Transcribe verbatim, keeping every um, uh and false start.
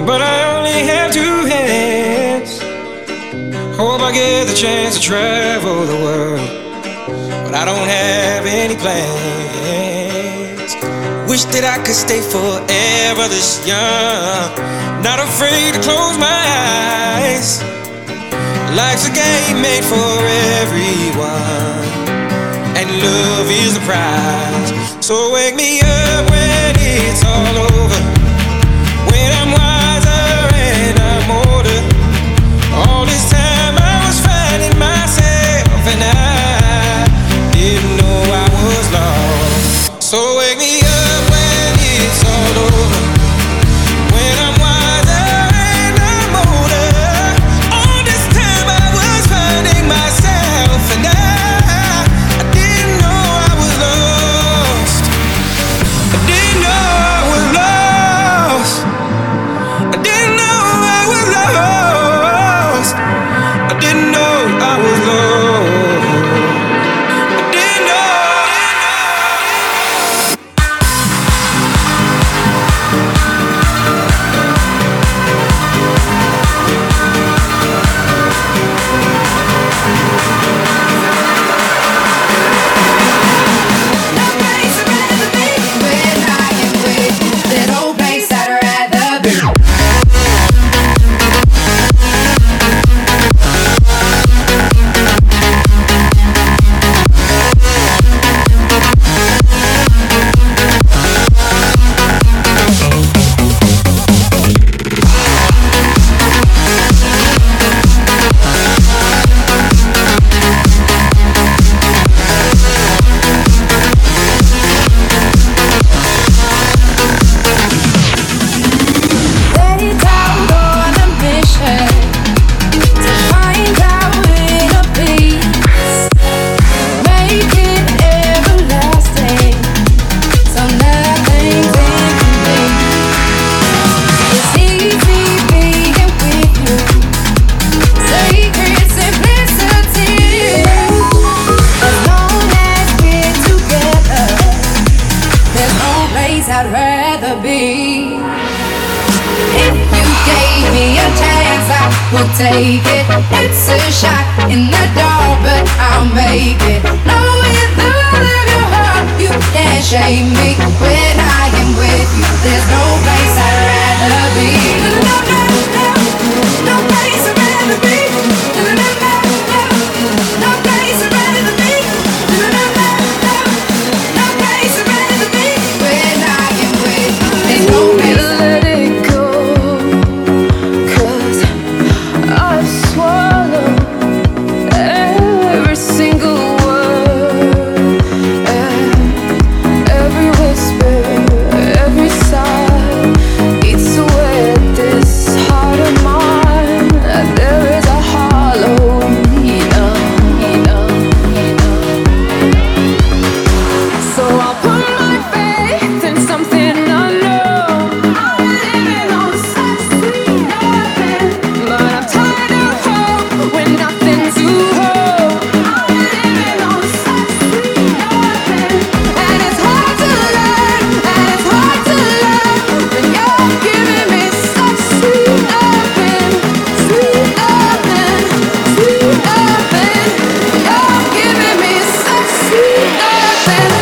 but I only have two hands. Hope I get the chance to travel the world, but I don't have any plans. Wish that I could stay forever this young, not afraid to close my eyes. Life's a game made for everyone, and love is the prize. So wake me up when it's all over, when I'm wiser and I'm older. All this time I was finding myself, and I didn't know I was lost. So wake me up when it's all over, when I'm wiser and I'm older. All this time I was finding myself, and I, I didn't know I was lost. I didn't know I was lost. I didn't know I was lost. I didn't know I was lost. I didn't know. No place I'd rather be when I am with you. That old place I'd rather be. Set out on a mission to find out inner peace, make it everlasting, so nothing's incomplete. It's easy being with you, sacred simplicity. As long as we're together, there's no place I'd rather be. If you gave me a chance, I would take it. It's a shot in the dark, but I'll make it. Knowing the will of your heart, you can't shame me. When I am with you, there's no place I'd rather be. No, no, no, no place I'd rather be. No, no, no, no, no place I'd rather be. No, no, no, no, no place I'd rather be. When I am with you, there's no place. Let it go, 'cause I've swallowed every single word, and every whisper, every sigh eats away at this heart of mine. There is a hollow, you know, you know, you know. So I'll put my faith in something unknown. I'm living on such sweet nothing, but I'm tired of hope when nothing to hold. I'm living on such sweet nothing, and it's hard to learn, and it's hard to love when you're giving me such sweet nothing, sweet nothing, sweet nothing. You're giving me such sweet nothing.